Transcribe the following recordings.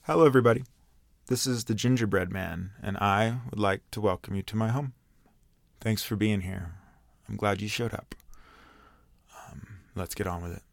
Hello, everybody. This is the Gingerbread Man, and I would like to welcome you to my home. Thanks for being here. I'm glad you showed up. Let's get on with it.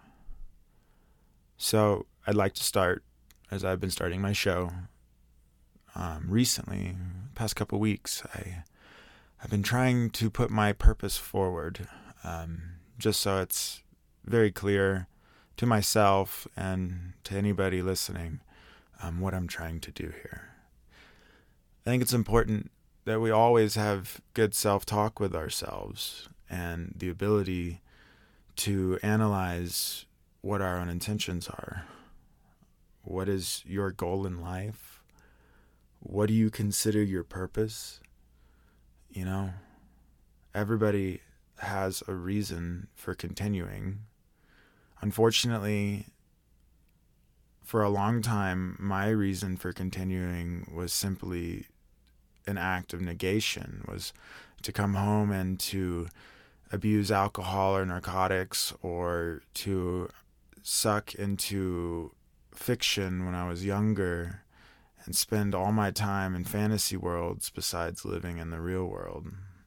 So, I'd like to start, as I've been starting my show recently, past couple weeks, I've been trying to put my purpose forward, just so it's very clear to myself and to anybody listening what I'm trying to do here. I think it's important that we always have good self-talk with ourselves and the ability to analyze what our own intentions are. What is your goal in life? What do you consider your purpose? You know, everybody has a reason for continuing. Unfortunately, for a long time, my reason for continuing was simply an act of negation, was to come home and to abuse alcohol or narcotics, or to suck into fiction when I was younger and spend all my time in fantasy worlds besides living in the real world.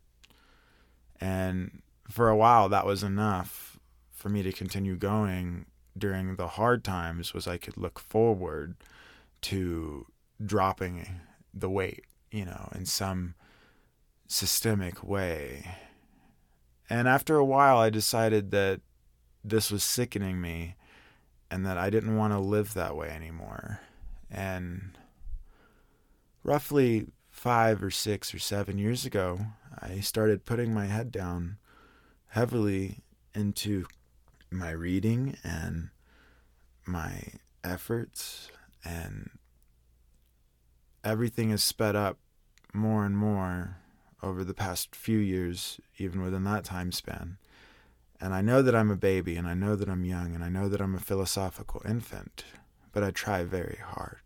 And for a while, that was enough for me to continue going during the hard times, was I could look forward to dropping the weight, in some systemic way. And after a while, I decided that this was sickening me and that I didn't want to live that way anymore. And roughly 5 or 6 or 7 years ago, I started putting my head down heavily into my reading and my efforts, and everything has sped up more and more over the past few years, even within that time span. And I know that I'm a baby, and I know that I'm young, and I know that I'm a philosophical infant, but I try very hard.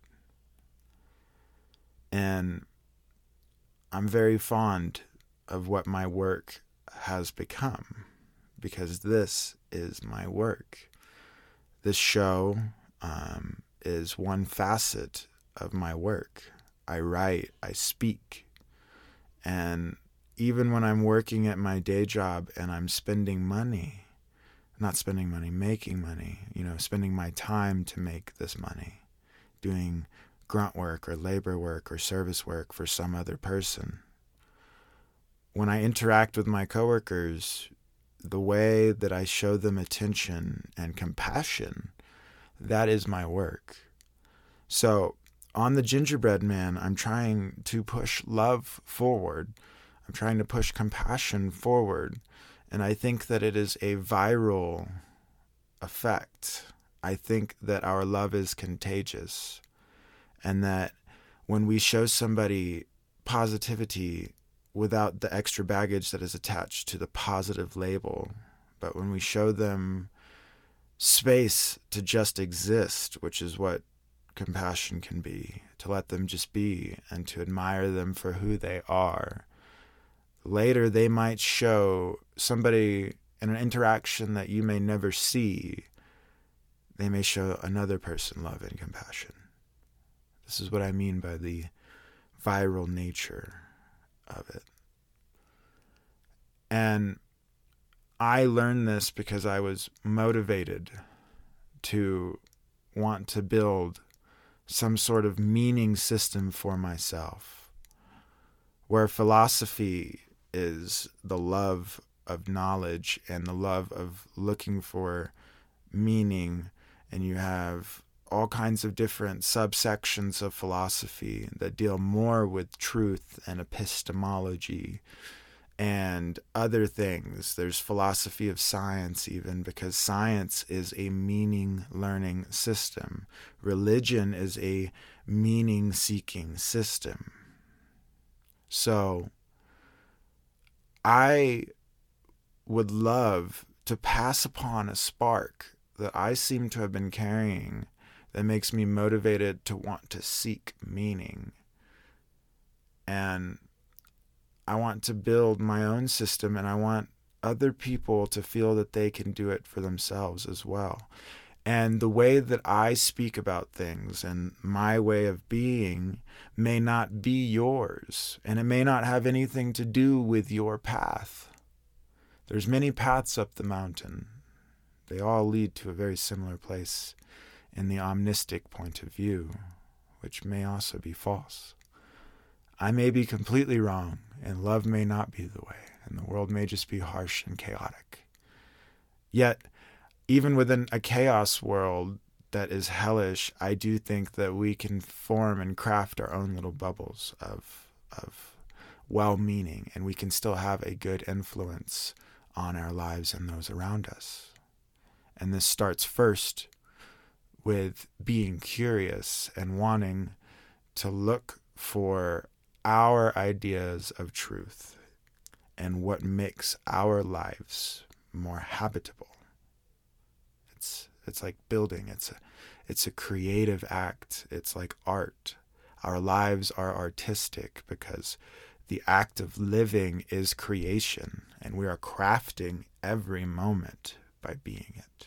And I'm very fond of what my work has become, because this is my work. This show is one facet of my work. I write, I speak, and even when I'm working at my day job and I'm spending money, not spending money, making money, spending my time to make this money, doing grunt work or labor work or service work for some other person. When I interact with my coworkers, the way that I show them attention and compassion, that is my work. So on the Gingerbread Man, I'm trying to push love forward. I'm trying to push compassion forward. And I think that it is a viral effect. I think that our love is contagious. And that when we show somebody positivity without the extra baggage that is attached to the positive label, but when we show them space to just exist, which is what compassion can be, to let them just be and to admire them for who they are. Later, they might show somebody in an interaction that you may never see. They may show another person love and compassion. This is what I mean by the viral nature of it. And I learned this because I was motivated to want to build some sort of meaning system for myself, where philosophy is the love of knowledge and the love of looking for meaning, and you have all kinds of different subsections of philosophy that deal more with truth and epistemology and other things. There's philosophy of science even, because science is a meaning-learning system. Religion is a meaning-seeking system. So I would love to pass upon a spark that I seem to have been carrying that makes me motivated to want to seek meaning. And I want to build my own system, and I want other people to feel that they can do it for themselves as well. And the way that I speak about things and my way of being may not be yours, and it may not have anything to do with your path. There's many paths up the mountain. They all lead to a very similar place in the omnistic point of view, which may also be false. I may be completely wrong, and love may not be the way, and the world may just be harsh and chaotic. Yet, even within a chaos world that is hellish, I do think that we can form and craft our own little bubbles of well-meaning, and we can still have a good influence on our lives and those around us. And this starts first with being curious and wanting to look for our ideas of truth and what makes our lives more habitable. It's like building. It's a creative act. It's like art. Our lives are artistic because the act of living is creation, and we are crafting every moment by being it.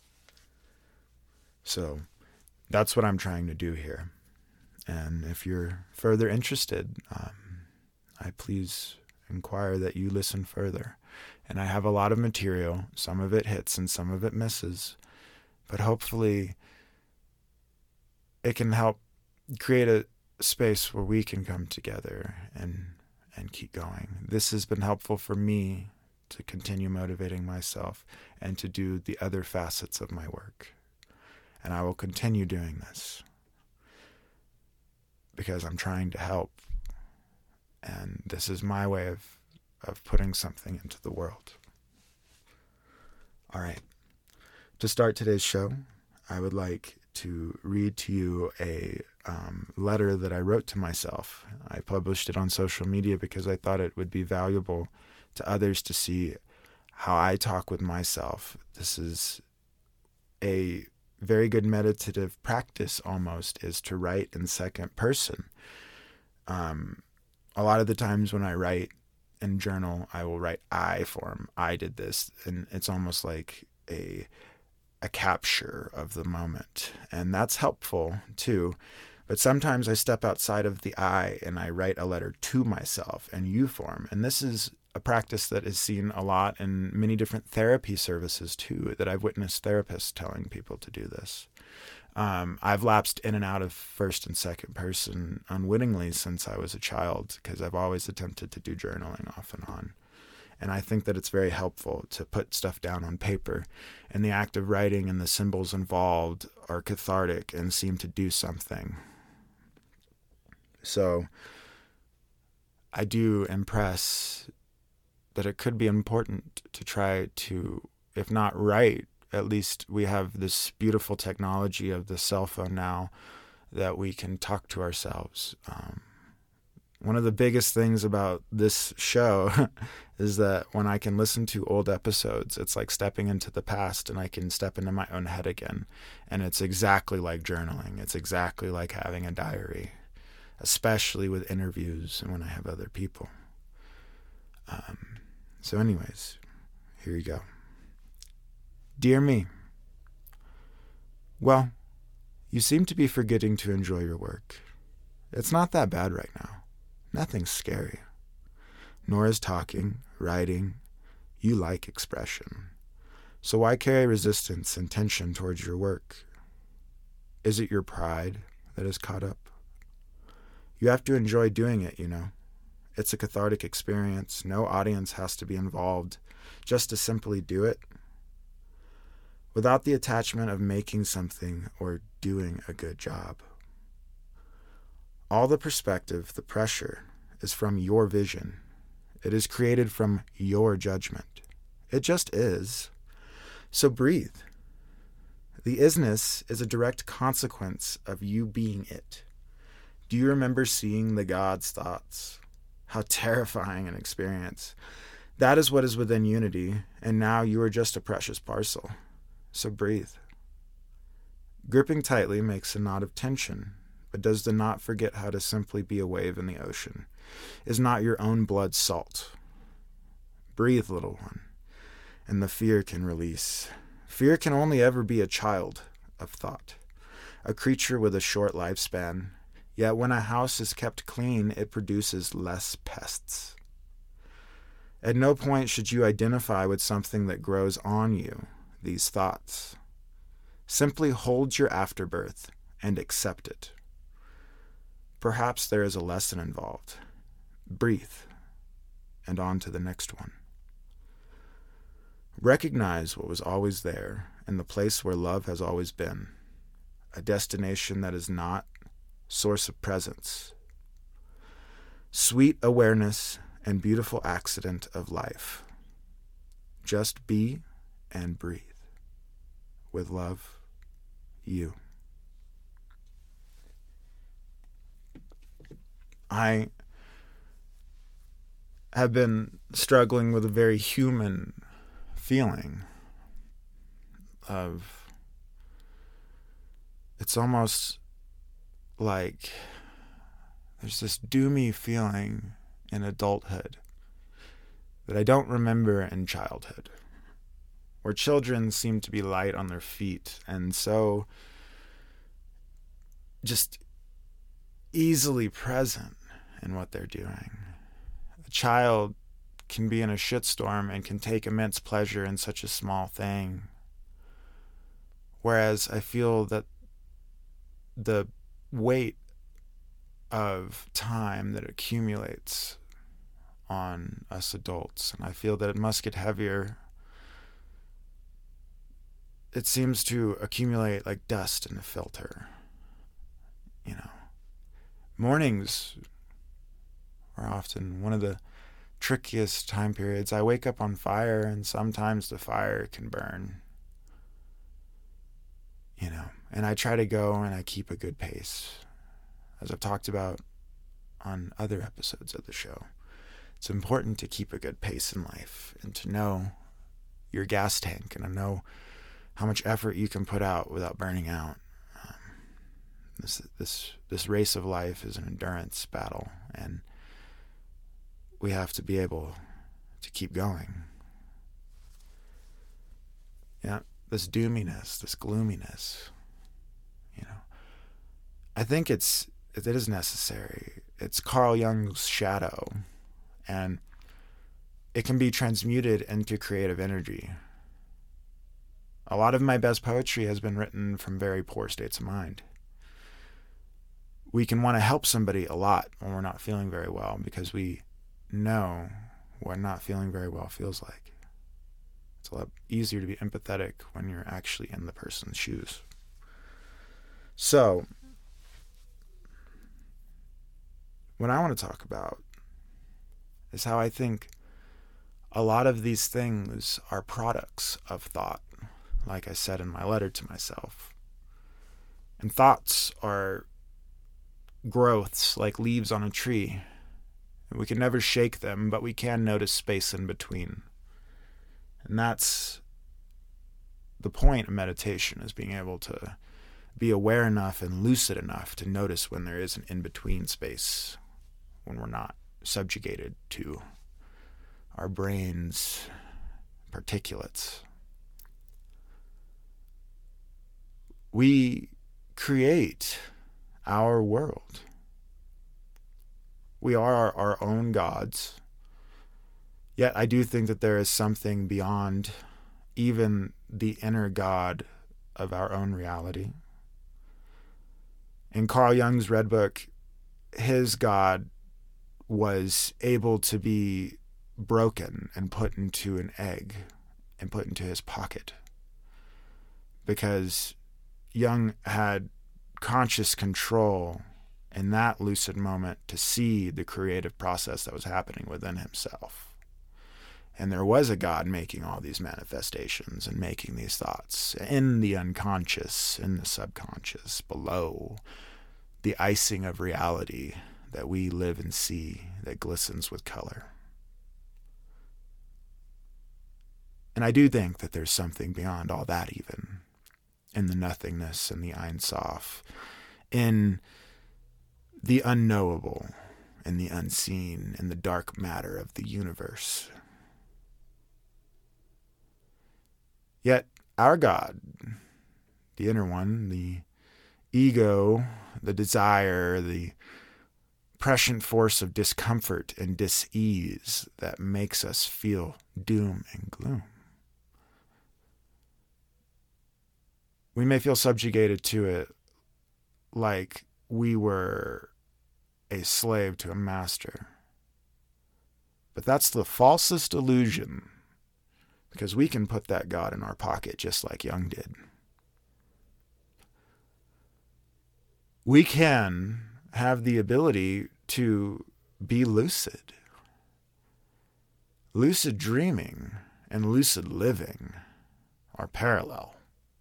So that's what I'm trying to do here. And if you're further interested, I please inquire that you listen further. And I have a lot of material. Some of it hits and some of it misses. But hopefully it can help create a space where we can come together and keep going. This has been helpful for me to continue motivating myself and to do the other facets of my work. And I will continue doing this because I'm trying to help. And this is my way of putting something into the world. All right. To start today's show, I would like to read to you a letter that I wrote to myself. I published it on social media because I thought it would be valuable to others to see how I talk with myself. This is a very good meditative practice almost, is to write in second person. A lot of the times when I write and journal, I will write I form. I did this. And it's almost like a capture of the moment. And that's helpful too. But sometimes I step outside of the I and I write a letter to myself and you form. And this is a practice that is seen a lot in many different therapy services too, that I've witnessed therapists telling people to do this. I've lapsed in and out of first and second person unwittingly since I was a child because I've always attempted to do journaling off and on. And I think that it's very helpful to put stuff down on paper. And the act of writing and the symbols involved are cathartic and seem to do something. So I do impress that it could be important to try to, if not write, at least we have this beautiful technology of the cell phone now that we can talk to ourselves. One of the biggest things about this show is that when I can listen to old episodes, it's like stepping into the past and I can step into my own head again. And it's exactly like journaling. It's exactly like having a diary, especially with interviews and when I have other people. So anyways, here you go. Dear me. Well, you seem to be forgetting to enjoy your work. It's not that bad right now. Nothing's scary. Nor is talking, writing. You like expression. So why carry resistance and tension towards your work? Is it your pride that is caught up? You have to enjoy doing it, you know. It's a cathartic experience. No audience has to be involved. Just to simply do it. Without the attachment of making something or doing a good job. All the perspective, the pressure, is from your vision. It is created from your judgment. It just is. So breathe. The isness is a direct consequence of you being it. Do you remember seeing the God's thoughts? How terrifying an experience. That is what is within unity, and now you are just a precious parcel. So breathe. Gripping tightly makes a knot of tension. But does the knot forget how to simply be a wave in the ocean? Is not your own blood salt? Breathe, little one, and the fear can release. Fear can only ever be a child of thought, a creature with a short lifespan, yet when a house is kept clean, it produces less pests. At no point should you identify with something that grows on you, these thoughts. Simply hold your afterbirth and accept it. Perhaps there is a lesson involved. Breathe, and on to the next one. Recognize what was always there and the place where love has always been, a destination that is not source of presence. Sweet awareness and beautiful accident of life. Just be and breathe. With love, you. I have been struggling with a very human feeling of, it's almost like there's this doomy feeling in adulthood that I don't remember in childhood, where children seem to be light on their feet and so just easily present in what they're doing. A child can be in a shitstorm and can take immense pleasure in such a small thing, whereas I feel that the weight of time that accumulates on us adults, and I feel that it must get heavier. It seems to accumulate like dust in a filter. Mornings are often one of the trickiest time periods. I wake up on fire, and sometimes the fire can burn. And I try to go and I keep a good pace. As I've talked about on other episodes of the show, it's important to keep a good pace in life and to know your gas tank and to know how much effort you can put out without burning out. This race of life is an endurance battle, and we have to be able to keep going. This doominess, this gloominess, I think it is necessary. It's Carl Jung's shadow, and it can be transmuted into creative energy. A lot of my best poetry has been written from very poor states of mind. We can want to help somebody a lot when we're not feeling very well because we know what not feeling very well feels like. It's a lot easier to be empathetic when you're actually in the person's shoes. So, what I want to talk about is how I think a lot of these things are products of thought, like I said in my letter to myself. And thoughts are growths like leaves on a tree. We can never shake them, but we can notice space in between. And that's the point of meditation, is being able to be aware enough and lucid enough to notice when there is an in-between space, when we're not subjugated to our brain's particulates. We create our world. We are our own gods. Yet I do think that there is something beyond even the inner God of our own reality. In Carl Jung's Red Book, his God was able to be broken and put into an egg and put into his pocket, because Jung had conscious control in that lucid moment to see the creative process that was happening within himself. And there was a God making all these manifestations and making these thoughts in the unconscious, in the subconscious, below the icing of reality that we live and see that glistens with color. And I do think that there's something beyond all that, even in the nothingness and the Ein Sof, in the unknowable and the unseen, in the dark matter of the universe. Yet, our God, the inner one, the ego, the desire, the prescient force of discomfort and dis-ease that makes us feel doom and gloom. We may feel subjugated to it like we were a slave to a master. But that's the falsest illusion, because we can put that God in our pocket just like Jung did. We can have the ability to be lucid. Lucid dreaming and lucid living are parallel.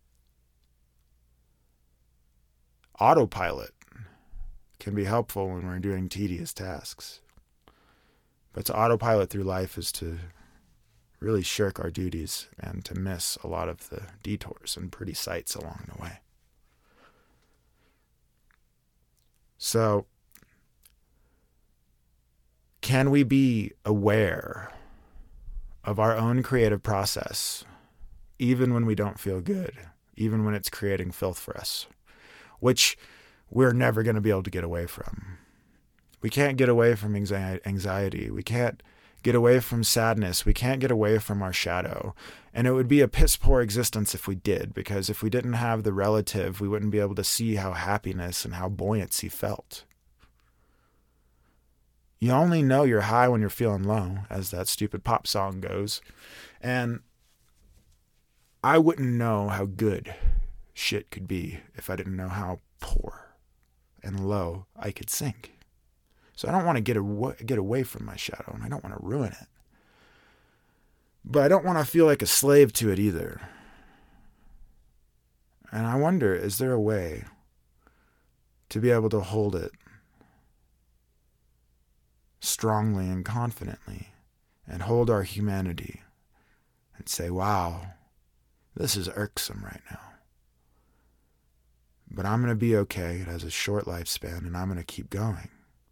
Autopilot can be helpful when we're doing tedious tasks. But to autopilot through life is to really shirk our duties and to miss a lot of the detours and pretty sights along the way. So, can we be aware of our own creative process, even when we don't feel good, even when it's creating filth for us, which we're never going to be able to get away from? We can't get away from anxiety. We can't get away from sadness. We can't get away from our shadow. And it would be a piss poor existence if we did, because if we didn't have the relative, we wouldn't be able to see how happiness and how buoyancy felt. You only know you're high when you're feeling low, as that stupid pop song goes. And I wouldn't know how good shit could be if I didn't know how poor and low I could sink. So I don't want to get away from my shadow, and I don't want to ruin it. But I don't want to feel like a slave to it either. And I wonder, is there a way to be able to hold it strongly and confidently and hold our humanity and say, wow, this is irksome right now. But I'm going to be okay. It has a short lifespan, and I'm going to keep going.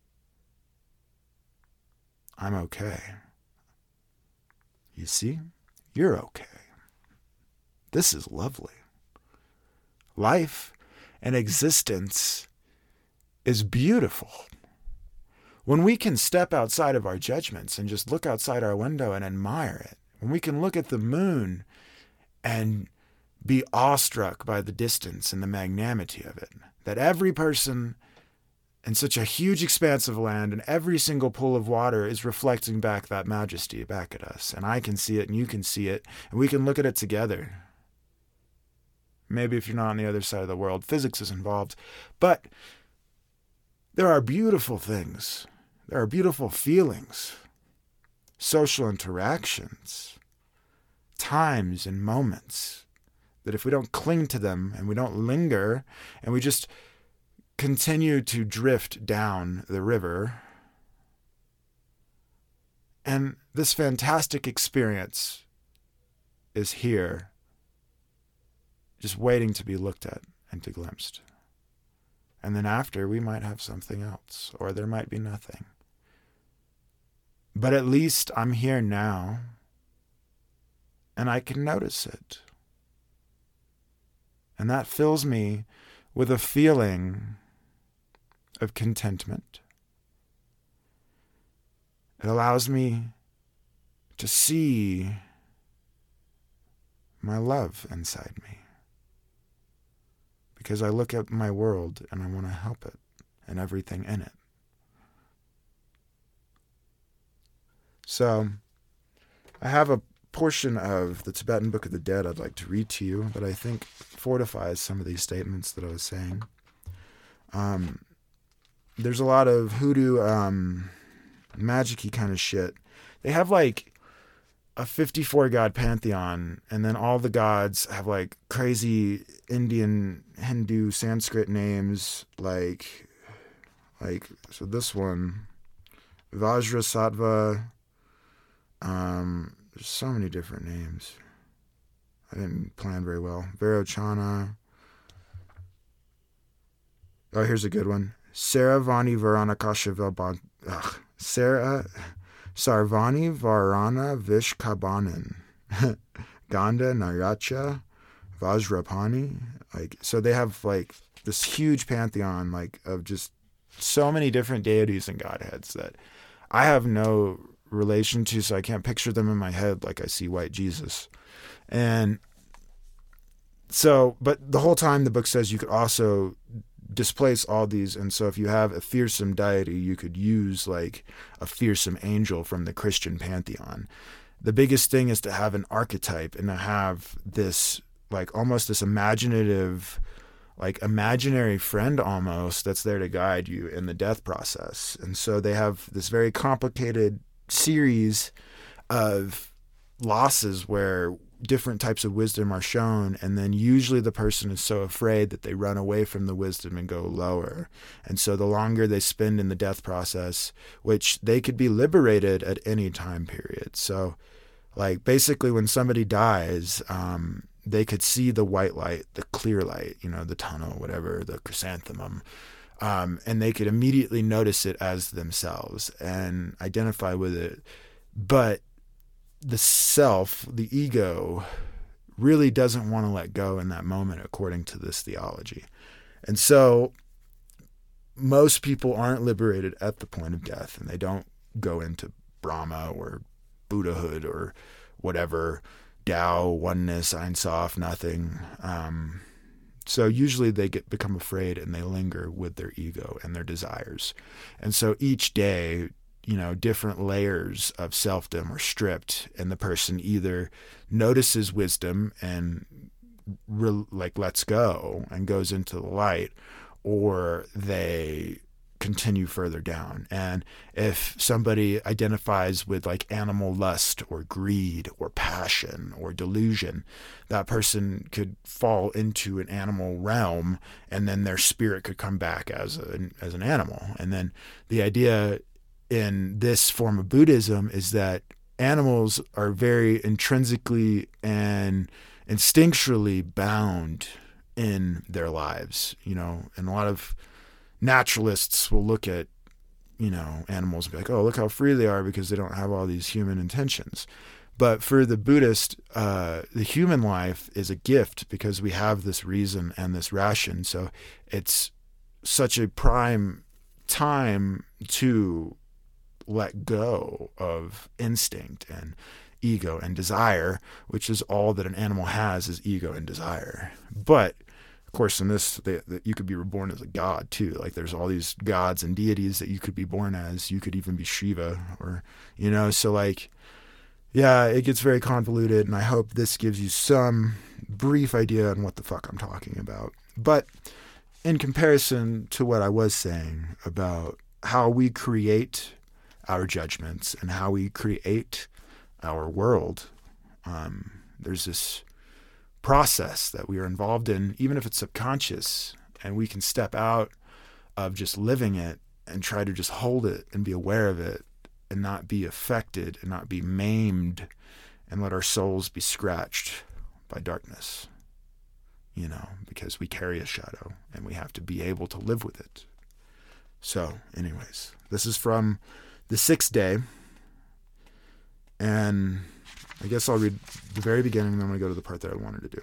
I'm okay. You see? You're okay. This is lovely. Life and existence is beautiful. When we can step outside of our judgments and just look outside our window and admire it, when we can look at the moon and be awestruck by the distance and the magnanimity of it, that every person in such a huge expanse of land and every single pool of water is reflecting back that majesty back at us. And I can see it and you can see it, and we can look at it together. Maybe if you're not on the other side of the world, physics is involved. But there are beautiful things. There are beautiful feelings, social interactions, times and moments that if we don't cling to them and we don't linger and we just continue to drift down the river, and this fantastic experience is here, just waiting to be looked at and to glimpsed. And then after, we might have something else, or there might be nothing. But at least I'm here now, and I can notice it. And that fills me with a feeling of contentment. It allows me to see my love inside me, because I look at my world and I want to help it and everything in it. So I have a portion of the Tibetan Book of the Dead I'd like to read to you that I think fortifies some of these statements that I was saying. There's a lot of hoodoo, magic-y kind of shit. They have like a 54-god pantheon, and then all the gods have like crazy Indian, Hindu, Sanskrit names, like so this one, Vajrasattva. There's so many different names. I didn't plan very well. Vairochana. Oh, here's a good one. Saravani Varanakasha Sarvani Varana Vishkabanan. Ganda Naracha Vajrapani. Like, so they have like this huge pantheon, like, of just so many different deities and godheads that I have no relation to, so I can't picture them in my head like I see white Jesus. And so, but the whole time the book says you could also displace all these. And so if you have a fearsome deity, you could use like a fearsome angel from the Christian pantheon. The biggest thing is to have an archetype and to have this, like, almost this imaginative, like, imaginary friend almost that's there to guide you in the death process. And so they have this very complicated series of losses where different types of wisdom are shown, and then usually the person is so afraid that they run away from the wisdom and go lower. And so the longer they spend in the death process, which they could be liberated at any time period. So, like, basically when somebody dies, they could see the white light, the clear light, you know, the tunnel, whatever, the chrysanthemum, and they could immediately notice it as themselves and identify with it. But the self, the ego, really doesn't want to let go in that moment, according to this theology. And so most people aren't liberated at the point of death, and they don't go into Brahma or Buddhahood or whatever, Tao, oneness, Ein Sof, nothing. So usually they become afraid and they linger with their ego and their desires. And so each day, you know, different layers of selfdom are stripped, and the person either notices wisdom and lets go and goes into the light, or they continue further down. And if somebody identifies with like animal lust or greed or passion or delusion, that person could fall into an animal realm, and then their spirit could come back as an animal. And then the idea in this form of Buddhism is that animals are very intrinsically and instinctually bound in their lives, you know, and a lot of naturalists will look at, you know, animals and be like, oh, look how free they are because they don't have all these human intentions. But for the Buddhist, the human life is a gift because we have this reason and this ration. So it's such a prime time to let go of instinct and ego and desire, which is all that an animal has, is ego and desire. But of course, in this, you could be reborn as a god too. Like, there's all these gods and deities that you could be born as. You could even be Shiva, or, you know, so like, yeah, it gets very convoluted, and I hope this gives you some brief idea on what the fuck I'm talking about. But in comparison to what I was saying about how we create our judgments and how we create our world, there's this process that we are involved in, even if it's subconscious, and we can step out of just living it and try to just hold it and be aware of it and not be affected and not be maimed and let our souls be scratched by darkness, you know, because we carry a shadow and we have to be able to live with it. So anyways, this is from the 6th day, and I guess I'll read the very beginning, and then I'm going to go to the part that I wanted to do.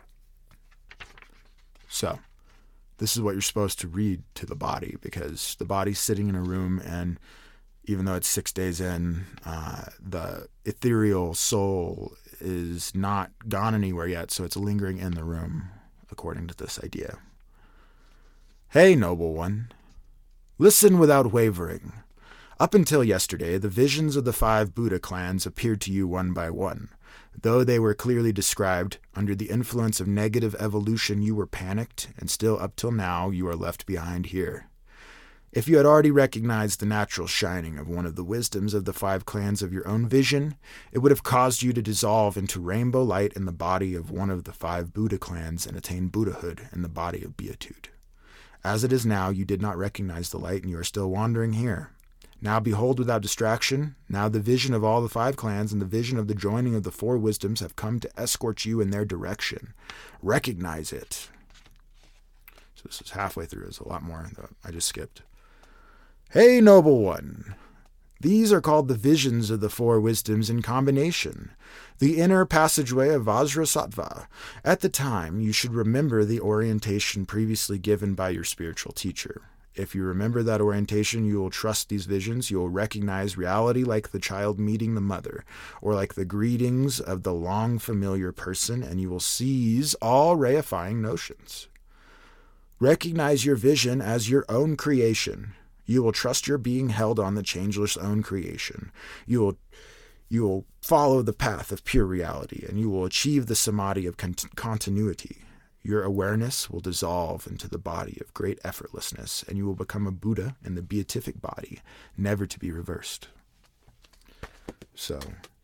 So, this is what you're supposed to read to the body, because the body's sitting in a room, and even though it's 6 days in, the ethereal soul is not gone anywhere yet, so it's lingering in the room, according to this idea. Hey, noble one, listen without wavering. Up until yesterday, the visions of the 5 Buddha clans appeared to you one by one. Though they were clearly described, under the influence of negative evolution you were panicked, and still up till now you are left behind here. If you had already recognized the natural shining of one of the wisdoms of the 5 clans of your own vision, it would have caused you to dissolve into rainbow light in the body of one of the 5 Buddha clans and attain Buddhahood in the body of beatitude. As it is now, you did not recognize the light, and you are still wandering here. Now behold without distraction, now the vision of all the 5 clans and the vision of the joining of the 4 wisdoms have come to escort you in their direction. Recognize it. So this is halfway through. There's a lot more that I just skipped. Hey, noble one, These are called the visions of the four wisdoms in combination, the inner passageway of Vajrasattva. At the time, you should remember the orientation previously given by your spiritual teacher. If you remember that orientation, you will trust these visions. You will recognize reality like the child meeting the mother, or like the greetings of the long familiar person, and you will seize all reifying notions. Recognize your vision as your own creation. You will trust your being held on the changeless own creation. You will follow the path of pure reality, and you will achieve the samadhi of continuity. Your awareness will dissolve into the body of great effortlessness, and you will become a Buddha in the beatific body, never to be reversed. So,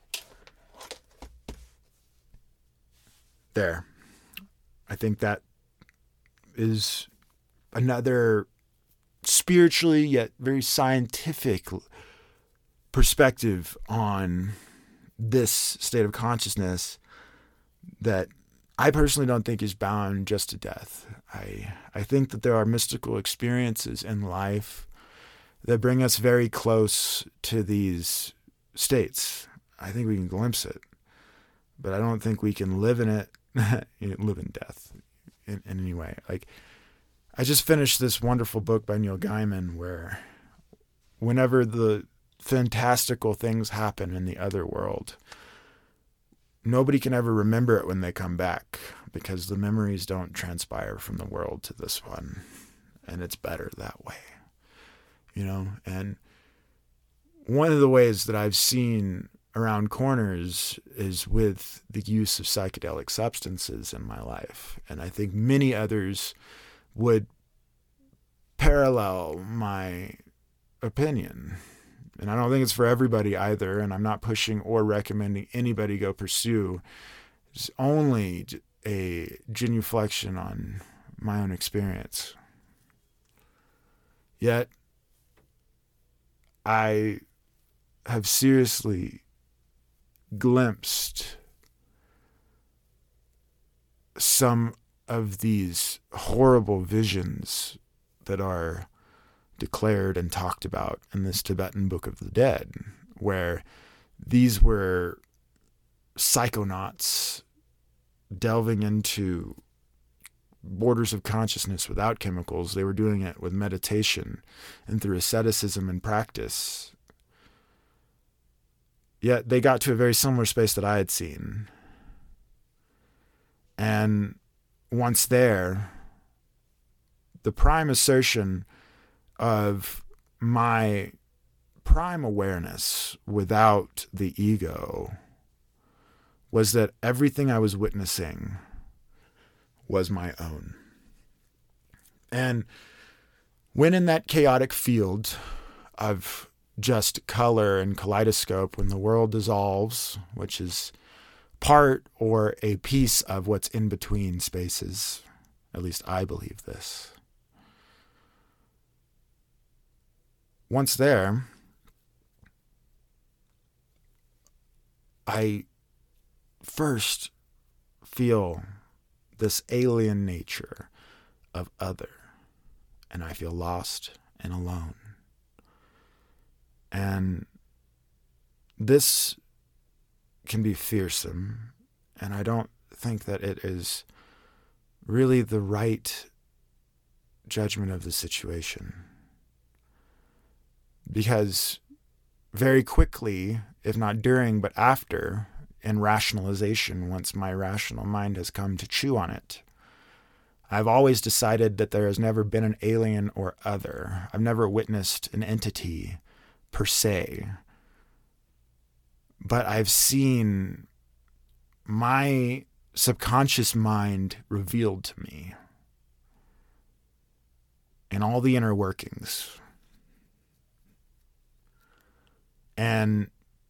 there. I think that is another spiritually yet very scientific perspective on this state of consciousness that I personally don't think is bound just to death. I think that there are mystical experiences in life that bring us very close to these states. I think we can glimpse it, but I don't think we can live in it, live in death in any way. Like, I just finished this wonderful book by Neil Gaiman where whenever the fantastical things happen in the other world, nobody can ever remember it when they come back because the memories don't transpire from the world to this one. And it's better that way, And one of the ways that I've seen around corners is with the use of psychedelic substances in my life. And I think many others would parallel my opinion. And I don't think it's for everybody either, and I'm not pushing or recommending anybody go pursue. It's only a genuflection on my own experience. Yet, I have seriously glimpsed some of these horrible visions that are declared and talked about in this Tibetan Book of the Dead, where these were psychonauts delving into borders of consciousness without chemicals. They were doing it with meditation and through asceticism and practice. Yet they got to a very similar space that I had seen. And once there, the prime assertion of my prime awareness without the ego was that everything I was witnessing was my own. And when in that chaotic field of just color and kaleidoscope, when the world dissolves, which is part or a piece of what's in between spaces, at least I believe this. Once there, I first feel this alien nature of other, and I feel lost and alone. And this can be fearsome, and I don't think that it is really the right judgment of the situation. Because very quickly, if not during, but after, in rationalization, once my rational mind has come to chew on it, I've always decided that there has never been an alien or other. I've never witnessed an entity per se, but I've seen my subconscious mind revealed to me and all the inner workings. And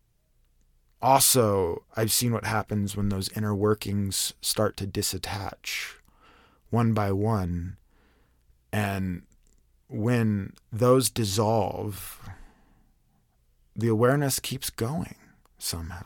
also, I've seen what happens when those inner workings start to disattach one by one. And when those dissolve, the awareness keeps going somehow.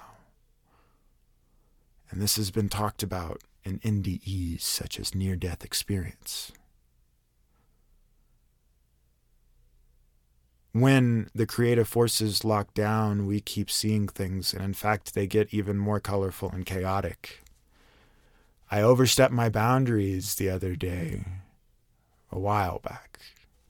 And this has been talked about in NDEs such as near-death experience. when the creative forces lock down, we keep seeing things, and in fact, they get even more colorful and chaotic. I overstepped my boundaries the other day, a while back.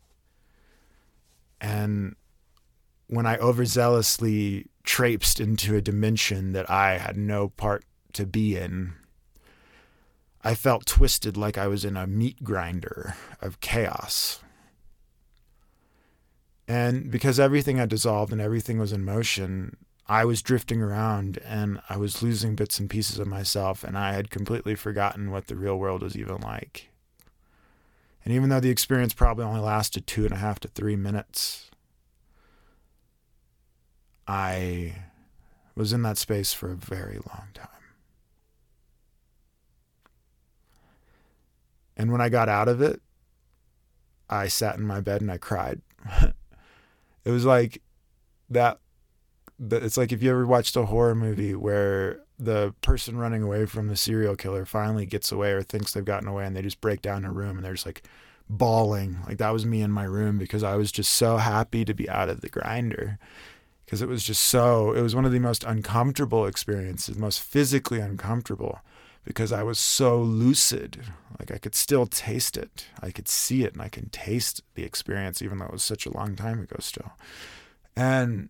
And when I overzealously traipsed into a dimension that I had no part to be in, I felt twisted like I was in a meat grinder of chaos. And because everything had dissolved and everything was in motion, I was drifting around and I was losing bits and pieces of myself, and I had completely forgotten what the real world was even like. And even though the experience probably only lasted 2.5 to 3 minutes, I was in that space for a very long time. And when I got out of it, I sat in my bed and I cried. It was like that. It's like if you ever watched a horror movie where the person running away from the serial killer finally gets away or thinks they've gotten away, and they just break down a room and they're just like bawling. Like that was me in my room, because I was just so happy to be out of the grinder. Because it was one of the most uncomfortable experiences, most physically uncomfortable, because I was so lucid. Like I could still taste it. I could see it and I can taste the experience, even though it was such a long time ago still. And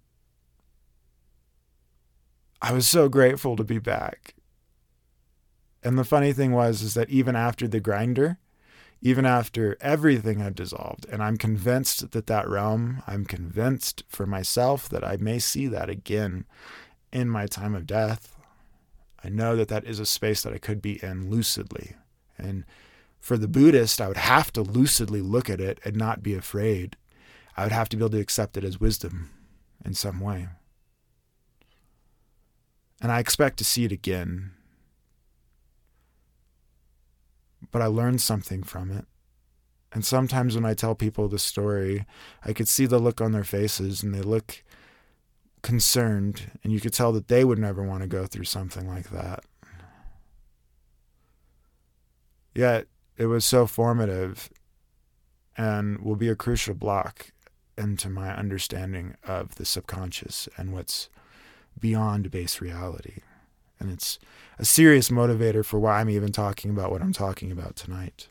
I was so grateful to be back. And the funny thing is that even after the grinder, even after everything had dissolved, and I'm convinced that realm, I'm convinced for myself that I may see that again in my time of death. I know that is a space that I could be in lucidly. And for the Buddhist, I would have to lucidly look at it and not be afraid. I would have to be able to accept it as wisdom in some way. And I expect to see it again. But I learned something from it. And sometimes when I tell people the story, I could see the look on their faces, and they look concerned, and you could tell that they would never want to go through something like that. Yet it was so formative and will be a crucial block into my understanding of the subconscious and what's beyond base reality. And it's a serious motivator for why I'm even talking about what I'm talking about tonight.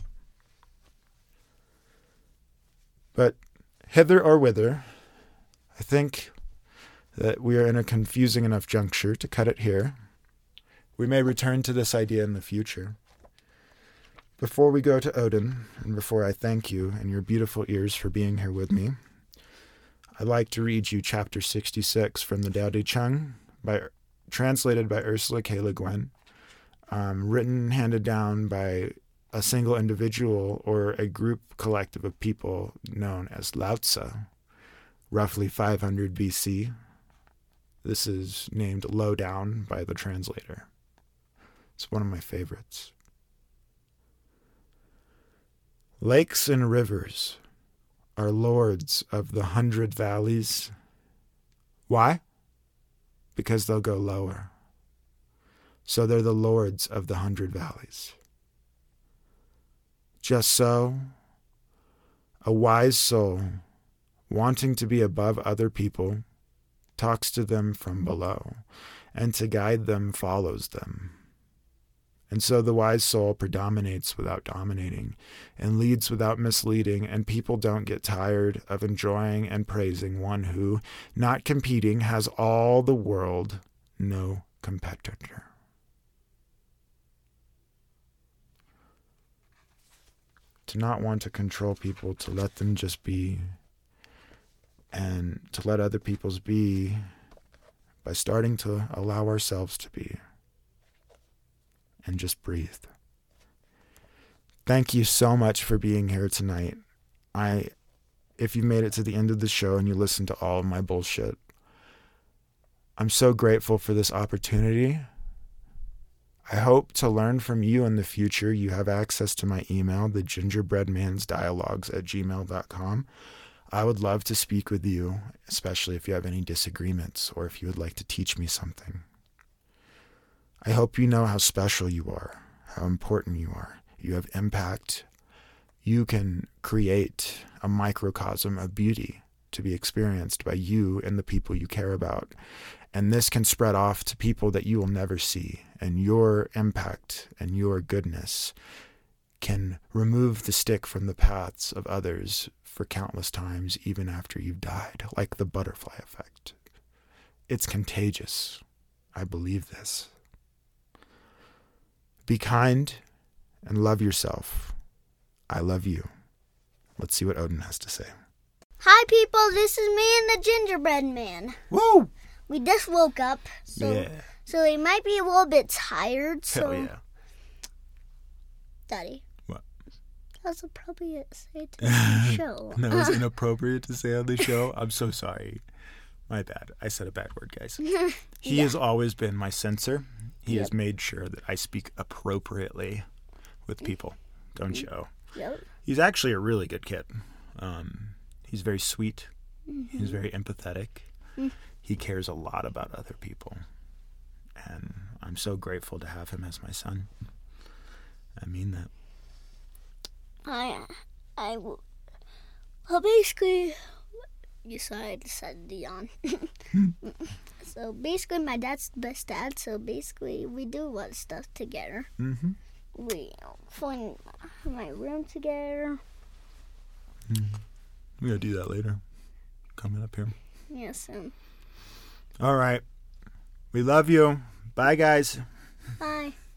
But hither or whither, I think that we are in a confusing enough juncture to cut it here. We may return to this idea in the future. Before we go to Odin, and before I thank you and your beautiful ears for being here with me, I'd like to read you chapter 66 from the Tao Te Ching, translated by Ursula K. Le Guin, written, handed down by a single individual or a group collective of people known as Lao Tzu, roughly 500 BC. This is named Lowdown by the translator. It's one of my favorites. Lakes and rivers are lords of the 100 valleys. Why? Because they'll go lower. So they're the lords of the 100 valleys. Just so, a wise soul, wanting to be above other people, talks to them from below, and to guide them follows them. And so the wise soul predominates without dominating, and leads without misleading, and people don't get tired of enjoying and praising one who, not competing, has all the world, no competitor. To not want to control people, to let them just be, and to let other people's be by starting to allow ourselves to be. And just breathe. Thank you so much for being here tonight. If you made it to the end of the show and you listened to all of my bullshit, I'm so grateful for this opportunity. I hope to learn from you in the future. You have access to my email, thegingerbreadmansdialogues@gmail.com. I would love to speak with you, especially if you have any disagreements or if you would like to teach me something. I hope you know how special you are, how important you are. You have impact. You can create a microcosm of beauty to be experienced by you and the people you care about. And this can spread off to people that you will never see. And your impact and your goodness can remove the stick from the paths of others for countless times, even after you've died, like the butterfly effect. It's contagious. I believe this. Be kind and love yourself. I love you. Let's see what Odin has to say. Hi, people. This is me and the gingerbread man. Woo! We just woke up, so we might be a little bit tired. So, Hell yeah. Daddy. What? That's appropriate to say to the show. That was inappropriate to say on the show. I'm so sorry. My bad. I said a bad word, guys. He has always been my censor. He has made sure that I speak appropriately with people. Don't you? Yep. He's actually a really good kid. He's very sweet. Mm-hmm. He's very empathetic. He cares a lot about other people. And I'm so grateful to have him as my son. I mean that. Well, basically, I decided to yawn. So basically, my dad's the best dad. So basically, we do a lot of stuff together. Mm-hmm. We find my room together. We're going to do that later. Coming up here. Yes. All right. We love you. Bye, guys. Bye.